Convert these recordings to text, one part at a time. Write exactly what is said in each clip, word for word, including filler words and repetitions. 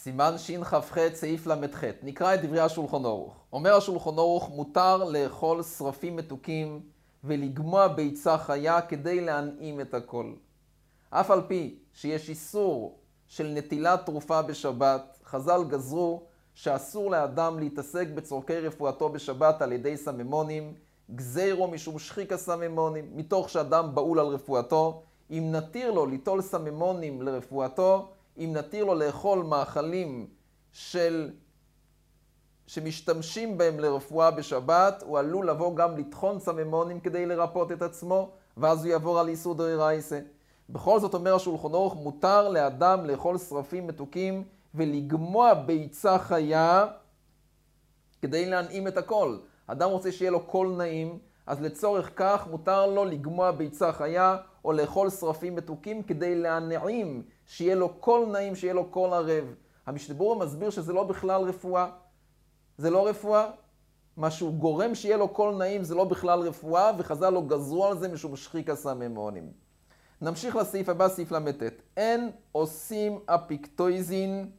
סימן שכ"ח סעיף למ"ח. נקרא את דברי השולחן ערוך. אומר השולחן ערוך, מותר לאכול שרפים מתוקים ולגמוע ביצה חיה כדי להנעים את הכל. אף על פי שיש איסור של נטילת תרופה בשבת, חז"ל גזרו שאסור לאדם להתעסק בצורכי רפואתו בשבת על ידי סממונים, גזירו משום שחיק הסממונים, מתוך שאדם באול על רפואתו. אם נתיר לו ליטול סממונים לרפואתו, אם נתיר לו לאכול מאכלים של... שמשתמשים בהם לרפואה בשבת, הוא עלול לבוא גם לטחון סממונים כדי לרפות את עצמו, ואז הוא יעבור על איסור דאורייתא. בכל זאת אומר השולחן ערוך, מותר לאדם לאכול שרפים מתוקים ולגמוע ביצה חיה כדי להנעים את הכל. אדם רוצה שיהיה לו קול נעים, אז לצורך כך מותר לו לגמוע ביצה חיה או לאכול שרפים מתוקים כדי להנעים, שיהיה לו קול נעים, שיהיה לו קול ערב. המשנה ברורה מסביר שזה לא בכלל רפואה. זה לא רפואה. משהו גורם שיהיה לו קול נעים זה לא בכלל רפואה, וחז"ל לא גזרו על זה משום שחיק הסממונים. נמשיך לסעיף הבא, סעיף למ"ט. אין עושים אפיקטויזין,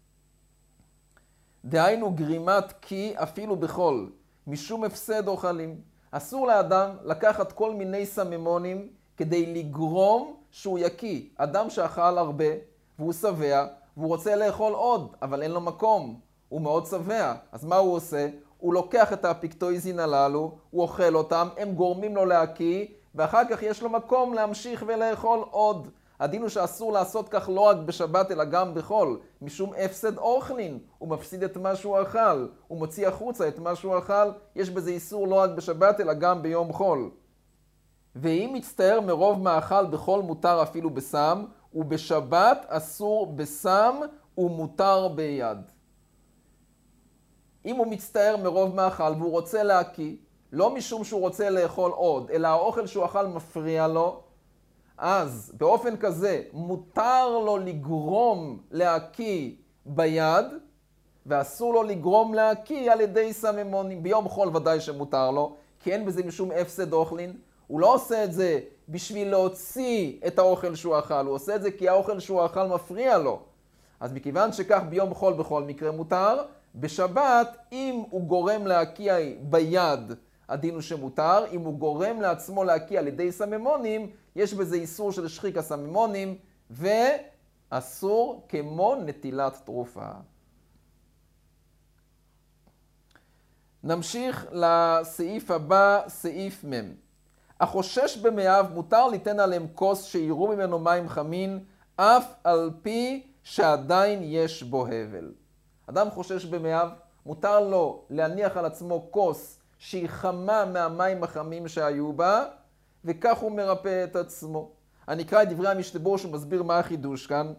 דהיינו גרימת קי אפילו בחול, משום הפסד אוכלים. אסור לאדם לקחת כל מיני סממונים כדי לגרום שהוא יקיא. אדם שאכל הרבה והוא שבע והוא רוצה לאכול עוד, אבל אין לו מקום, הוא מאוד שבע. אז מה הוא עושה? הוא לוקח את האפיקטויזין הללו, הוא אוכל אותם, הם גורמים לו להקיא, ואחר כך יש לו מקום להמשיך ולאכול עוד. הדין הוא שאסור לעשות כך לא רק בשבת אלא גם בחול, משום הפסד אוכלין. הוא מפסיד את מה שהוא אכל, הוא מוציא החוצה את מה שהוא אכל, יש בזה איסור לא רק בשבת אלא גם ביום חול. ואם מצטער מרוב מאכל בחול מותר אפילו בסם, ובשבת אסור בסם ומותר ביד. אם הוא מצטער מרוב מאכל והוא רוצה להקיא, לא משום שהוא רוצה לאכול עוד, אלא האוכל שהוא אכל מפריע לו, אז באופן כזה מותר לו לגרום להקיא ביד, ואסור לו לגרום להקיא על ידי סממונים. ביום חול ודאי שמותר לו, כי אין בזה משום הפסד אוכלין. הוא לא עושה את זה בשביל להוציא את האוכל שהוא אכל, הוא עושה את זה כי האוכל שהוא אכל מפריע לו. אז מכיוון שכך ביום חול בכל מקרה מותר, בשבת אם הוא גורם להקיא ביד, הדין הוא שמותר. אם הוא גורם לעצמו להקיא על ידי סממונים, יש בזה איסור של שחיק הסממונים, ואסור כמו נטילת תרופה. נמשיך לסעיף הבא, סעיף מ'. החושש במאיו מותר ליתן עליהם כוס שיראו ממנו מים חמין, אף על פי שעדיין יש בו הבל. אדם חושש במאיו, מותר לו להניח על עצמו כוס שהיא חמה מהמים החמים שהיו בה, וכך הוא מרפא את עצמו. אני אקרא את דברי המשנה ברורה שמסביר מה החידוש כאן.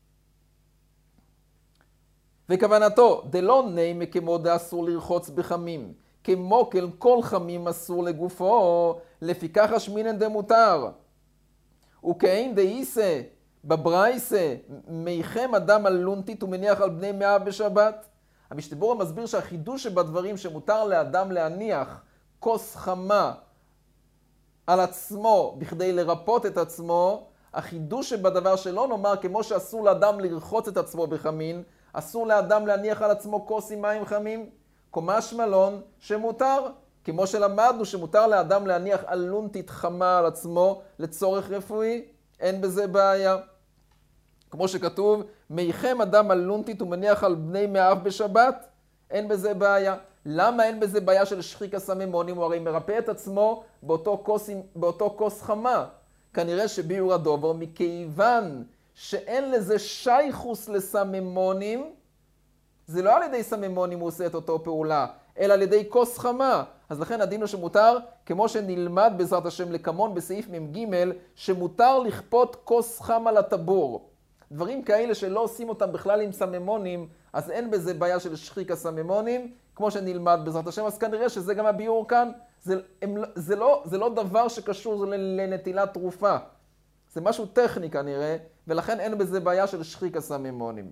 וכוונתו, דלא נימה כמו דאסור לרחוץ בחמים, כמו כל כל חמים אסור לגופו, לפיכך השמינן דמותר. וכאין דאיסה בברייסה, מיכם אדם על לונטית ומניח על בני מאה בשבת. המשנה ברורה מסביר שהחידוש שבדברים שמותר לאדם להניח כוס חמה על עצמו בכדי לרפות את עצמו, החידוש שבדבר שלא נאמר כמו שאסור לאדם לרחוץ את עצמו בחמין, אסור לאדם להניח על עצמו כוס עם מים חמים, קומש מלון שמותר, כמו שלמדנו שמותר לאדם להניח אלונטית חמה על עצמו לצורך רפואי, אין בזה בעיה. כמו שכתוב, מיכם אדם אלונטית ומניח על בני מאיו בשבת, אין בזה בעיה. למה אין בזה בעיה של שחיק הסממונים? הוא הרי מרפא את עצמו באותו כוס, באותו כוס חמה. כנראה שביאור הדובר, מכיוון שאין לזה שייכוס לסממונים, זה לא על ידי סממונים הוא עושה את אותו פעולה, אלא על ידי כוס חמה. אז לכן הדין הוא שמותר, כמו שנלמד בעזרת השם לקמון בסעיף מ"ג, שמותר לכפות כוס חם על הטבור. דברים כאלה שלא עושים אותם בכלל עם סממונים, אז אין בזה בעיה של שחיק הסממונים, כמו שנלמד בעזרת השם. אז כנראה שזה גם הביאור כאן. זה, הם, זה, לא, זה לא דבר שקשור לנטילת תרופה. זה משהו טכני כנראה, ולכן אין בזה בעיה של שחיק הסממונים.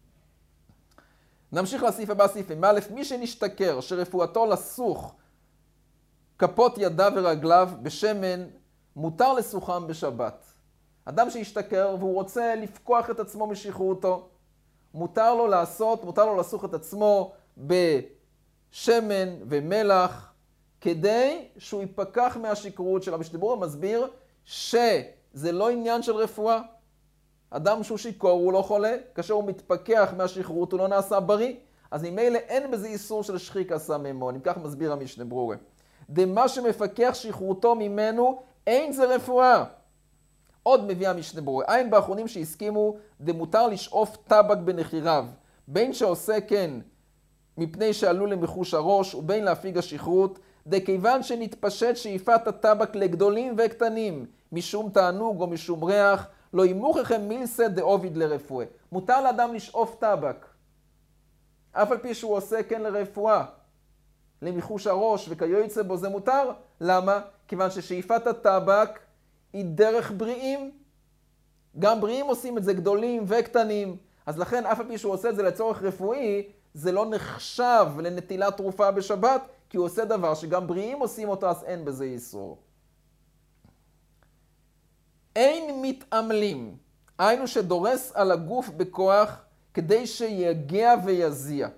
נמשיך לסעיף הבא, סעיף א', מי שנשתכר שרפואתו לסוך כפות ידיו ורגליו בשמן, מותר לסוחם בשבת. אדם שהשתכר והוא רוצה לפקוח את עצמו משכרותו, מותר לו לעשות, מותר לו לסוך את עצמו בשמן ומלח, כדי שהוא ייפקח מהשכרות של המשנה ברורה. מסביר שזה לא עניין של רפואה. אדם שהוא שיכור הוא לא חולה, כאשר הוא מתפקח מהשכרות הוא לא נעשה בריא, אז ממילא אין בזה איסור של שחיקה סממון. אם כך מסביר המשנה ברורה. דמה שמפקח שכרותו ממנו אין זה רפואה. עוד מביא המשנה ברורה. אין באחרונים שהסכימו דמותר לשאוף טבק בנחיריו, בין שעושה כן מפני שעלו למחוש הראש ובין להפיג השכרות, דכיוון שנתפשט שאיפת הטבק לגדולים וקטנים, משום תענוג או משום ריח, לא ימוככם מילסא דאוביד לרפואה. מותר לאדם לשאוף טבק, אף על פי שהוא עושה כן לרפואה, למחוש הראש וכיוצא בו, זה מותר. למה? כיוון ששאיפת הטבק היא דרך בריאים. גם בריאים עושים את זה, גדולים וקטנים. אז לכן אף על פי שהוא עושה את זה לצורך רפואי, זה לא נחשב לנטילת תרופה בשבת, כי הוא עושה דבר שגם בריאים עושים אותו, אז אין בזה איסור. אין מתעמלים, היינו שדורס על הגוף בכוח כדי שיגע ויזיע.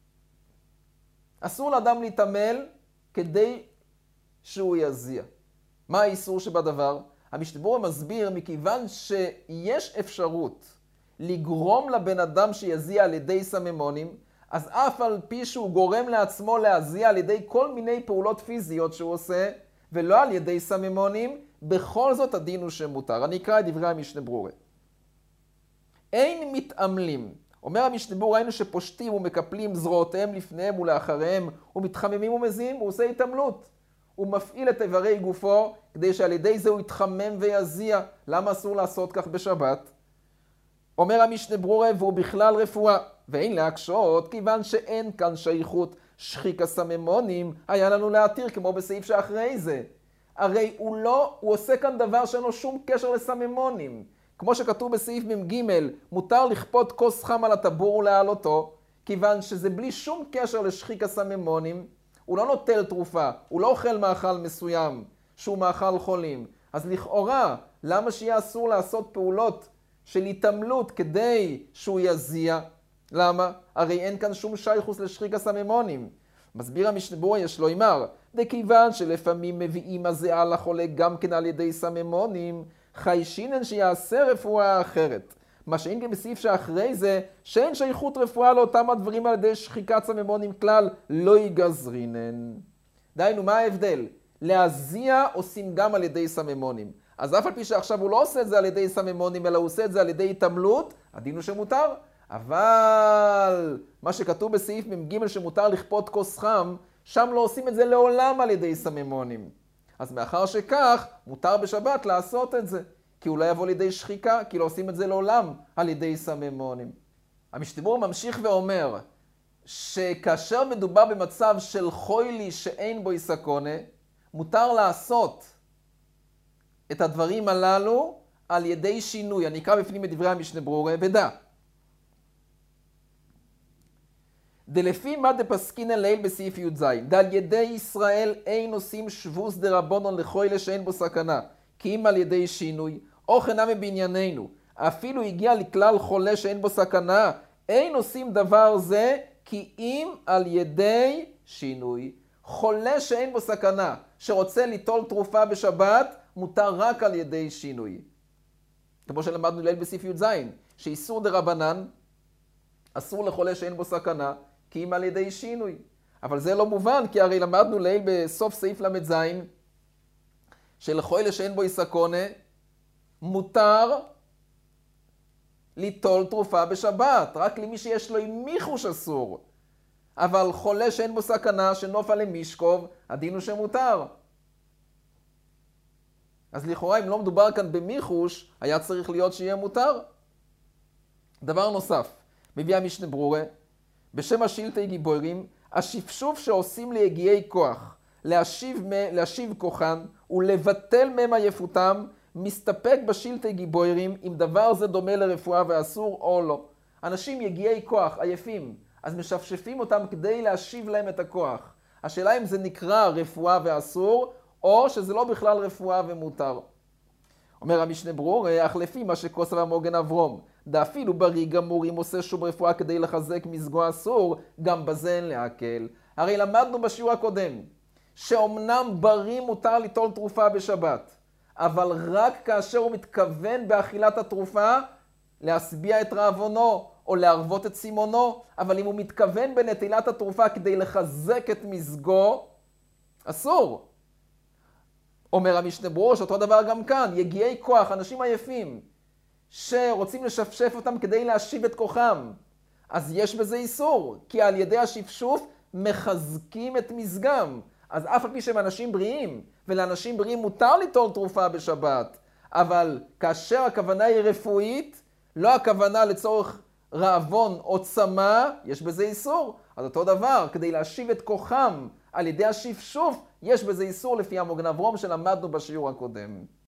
אסור לאדם להתעמל כדי שהוא יזיע. מה האיסור שבדבר? המשנה ברורה מסביר, מכיוון שיש אפשרות לגרום לבן אדם שיזיע על ידי סממונים, אז אף על פי שהוא גורם לעצמו להזיע על ידי כל מיני פעולות פיזיות שהוא עושה, ולא על ידי סממונים, בכל זאת הדין הוא שמותר. אני אקרא את דברי המשנה ברורה. אין מתעמלים. אומר המשנה ברורה, היינו שפושטים ומקפלים זרועותיהם לפניהם ולאחריהם, ומתחממים ומזיעים, הוא עושה התעמלות. הוא מפעיל את איברי גופו, כדי שעל ידי זה הוא יתחמם ויזיע. למה אסור לעשות כך בשבת? אומר המשנה ברורה, והוא בכלל רפואה. ואין להקשות, כיוון שאין כאן שייכות שחיקה סממונים, היה לנו להתיר כמו בסעיף שאחרי זה. הרי הוא לא, הוא עושה כאן דבר שאין לו שום קשר לסממונים. כמו שכתוב בסעיף מ"ג, מותר לכפות כוס חם על הטבור ולהעלותו, כיוון שזה בלי שום קשר לשחיקה סממונים. הוא לא נוטל תרופה, הוא לא אוכל מאכל מסוים שהוא מאכל חולים. אז לכאורה, למה שיהיה אסור לעשות פעולות של התעמלות כדי שהוא יזיע? למה? הרי אין כאן שום שייכות לשחיקה סממונים. מסביר המשנה ברורה, יש לו אמר, דכיוון שלפעמים מביאים הזיעה לחולה גם כן על ידי סממונים, חיישינן שיעשה רפואה אחרת. מה שאין גם בסעיף שאחרי זה, שאין שייכות רפואה לאותם הדברים על ידי שחיקת סממונים כלל, לא יגזרינן. דיינו, מה ההבדל? להזיע עושים גם על ידי סממונים. אז אף על פי שעכשיו הוא לא עושה את זה על ידי סממונים, אלא הוא עושה את זה על ידי התעמלות, הדין הוא שמותר. אבל מה שכתוב בסעיף מ"ג שמותר לכפות כוס חם, שם לא עושים את זה לעולם על ידי סממונים. אז מאחר שכך, מותר בשבת לעשות את זה. כי הוא לא יבוא לידי שחיקה, כי לא עושים את זה לעולם על ידי סממונים. המשנה ברורה ממשיך ואומר, שכאשר מדובר במצב של חולי שאין בו סכנה, מותר לעשות את הדברים הללו על ידי שינוי. אני אקרא בפנים את דברי המשנה ברורה, ודע. דלפי מה דפסקינן ליל בסעיף י"ז, דל ידי ישראל אין עושים שבוס דרבונון לחולי שאין בו סכנה, כי אם על ידי שינוי, או חנמי בענייננו, אפילו הגיע לכלל חולה שאין בו סכנה, אין עושים דבר זה, כי אם על ידי שינוי. חולה שאין בו סכנה, שרוצה ליטול תרופה בשבת, מותר רק על ידי שינוי. כמו שלמדנו ליל בסעיף י"ז, שאיסור דרבנן, אסור לחולה שאין בו סכנה, כי אם על ידי שינוי. אבל זה לא מובן, כי הרי למדנו ליל בסוף סעיף למ"ז, שלחולה שאין בו סכנה, מותר ליטול תרופה בשבת, רק למי שיש לו עם מיחוש אסור. אבל חולה שאין בו סכנה, שנופה למישקוב, הדין הוא שמותר. אז לכאורה, אם לא מדובר כאן במיחוש, היה צריך להיות שיהיה מותר. דבר נוסף, מביא המשנה ברורה, בשם השילטי גיבורים, השפשוף שעושים ליגיעי כוח, להשיב, להשיב כוחן ולבטל מהם עייפותם, מסתפק בשילטי גיבורים אם דבר זה דומה לרפואה ואסור או לא. אנשים יגיעי כוח, עייפים, אז משפשפים אותם כדי להשיב להם את הכוח. השאלה אם זה נקרא רפואה ואסור, או שזה לא בכלל רפואה ומותר. אומר המשנה ברורה, אך לפי מה שכוסה והמוגן אברום, דאפילו בריא גמור אם עושה שום רפואה כדי לחזק מזגו אסור, גם בזה אין להקל. הרי למדנו בשיעור הקודם, שאומנם בריא מותר ליטול תרופה בשבת, אבל רק כאשר הוא מתכוון באכילת התרופה להשביע את רעבונו או להרוות את סימונו, אבל אם הוא מתכוון בנטילת התרופה כדי לחזק את מזגו, אסור. אומר המשנה בראש, אותו דבר גם כאן, יגיעי כוח, אנשים עייפים, שרוצים לשפשף אותם כדי להשיב את כוחם, אז יש בזה איסור, כי על ידי השפשוף מחזקים את מזגם. אז אף על פי שהם אנשים בריאים, ולאנשים בריאים מותר ליטול תרופה בשבת, אבל כאשר הכוונה היא רפואית, לא הכוונה לצורך רעבון או צמא, יש בזה איסור. אז אותו דבר, כדי להשיב את כוחם על ידי השפשוף, יש בזה איסור לפי המוגן אברום שלמדנו בשיעור הקודם.